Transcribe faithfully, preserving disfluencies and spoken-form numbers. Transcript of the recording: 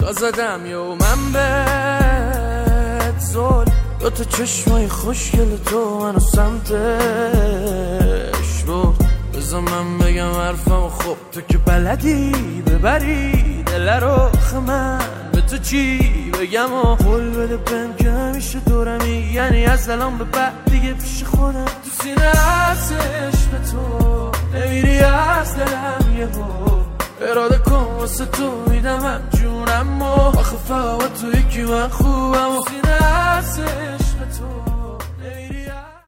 زدم یو من بهت زل دو تا چشمای خوشگل تو منو سمتش بود. بذار من بگم حرفم خب تو که بلدی ببری دل رو من به تو چی بگم و قول بده بهم که همیشه دورمی، یعنی از الان به بعد دیگه پیش خودم تو سینه هست عشق تو نمیری از دلم یه بود. اراده کن واسه تو میدم هم جونم و آخه فقط تو یکی من خوبم و سینه هست عشق تو